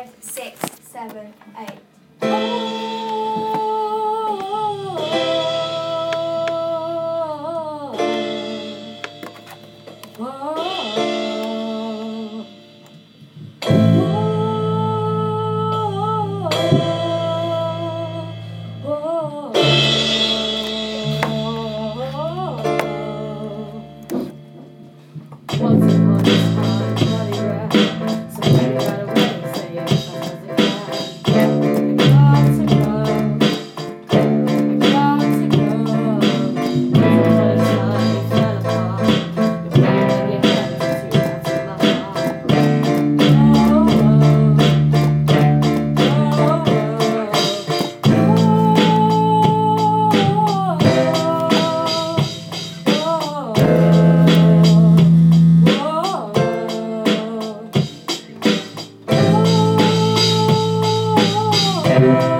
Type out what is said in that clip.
5, 6, 7, 8. Once upon a time, bloody rat. Somebody got away, say it as a cat. I got to go. Once upon a time, you fell apart. The brain in your head is too much for my heart. Oh,